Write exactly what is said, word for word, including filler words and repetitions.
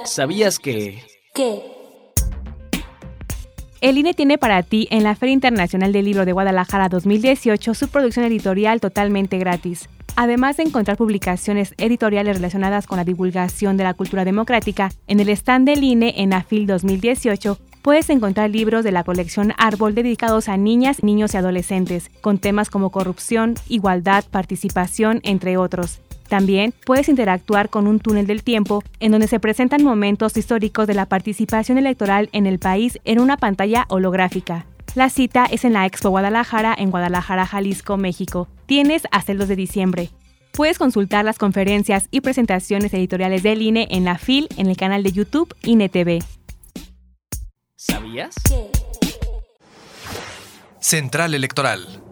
¿Sabías que...? ¿Qué? El I N E tiene para ti en la Feria Internacional del Libro de Guadalajara dos mil dieciocho su producción editorial totalmente gratis. Además de encontrar publicaciones editoriales relacionadas con la divulgación de la cultura democrática, en el stand del I N E en AFIL dos mil dieciocho puedes encontrar libros de la colección Árbol dedicados a niñas, niños y adolescentes, con temas como corrupción, igualdad, participación, entre otros. También puedes interactuar con un túnel del tiempo en donde se presentan momentos históricos de la participación electoral en el país en una pantalla holográfica. La cita es en la Expo Guadalajara en Guadalajara, Jalisco, México. Tienes hasta el dos de diciembre. Puedes consultar las conferencias y presentaciones editoriales del I N E en la FIL en el canal de YouTube I N E T V. ¿Sabías? ¿Qué? Central Electoral.